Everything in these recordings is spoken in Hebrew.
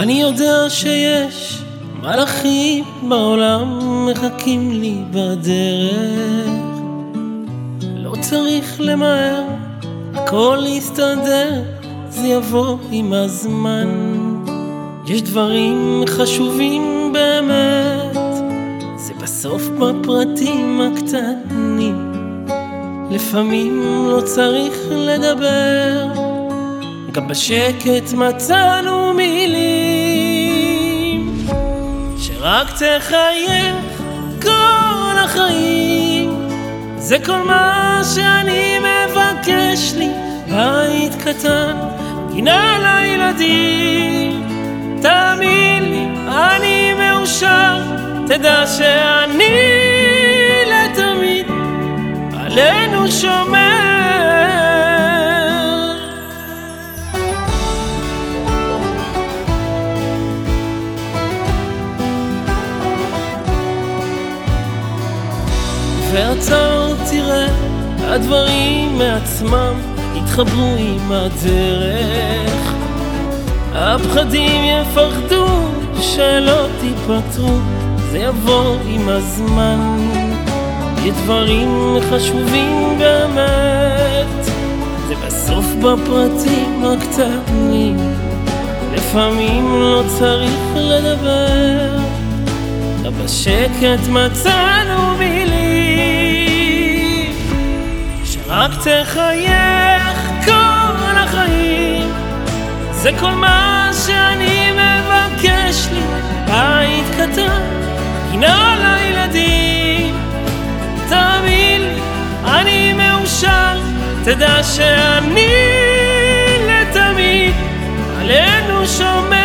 אני יודע שיש מלאכים בעולם מחכים לי בדרך. לא צריך למהר, הכל יסתדר, זה יבוא עם הזמן. יש דברים חשובים באמת, זה בסוף בפרטים הקטנים. לפעמים לא צריך לדבר, גם בשקט מצאנו מילים שרק תחייך כל החיים. זה כל מה שאני מבקש לי, בית קטן, גינה לילדים. תאמין לי, אני מאושר, תדע שאני לתמיד עלינו שומר. ואתה תראה, הדברים מעצמם יתחברו עם הדרך. הפחדים יפחדו שלא תיפטרו, זה יבוא עם הזמן. יש דברים חשובים באמת, זה בסוף בפרטים הקטנים. לפעמים לא צריך לדבר, גם בשקט מצאנו מילים שרק תחייך כל החיים. זה כל מה שאני מבקש לי, בית קטן, גינה לילדים. תאמין לי, אני מאושר, תדע שאני לתמיד עלינו שומר.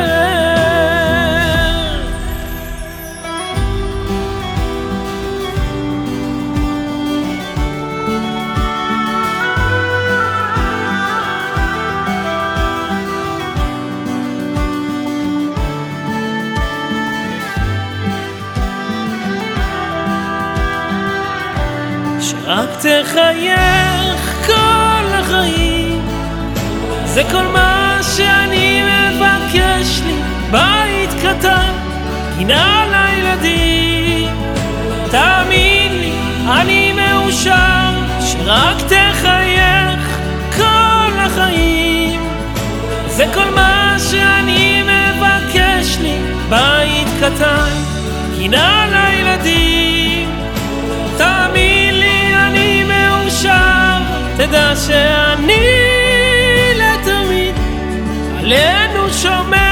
רק תחייך כל החיים, זה כל מה שאני מבקש לי, בית קטן, גינה לילדים. תאמין לי, אני מאושר, שרק תחייך כל החיים. זה כל מה שאני מבקש לי, בית קטן, גינה לילדים. תאמין לי, אני מאושר, תדע שאני לתמיד עלינו שומר.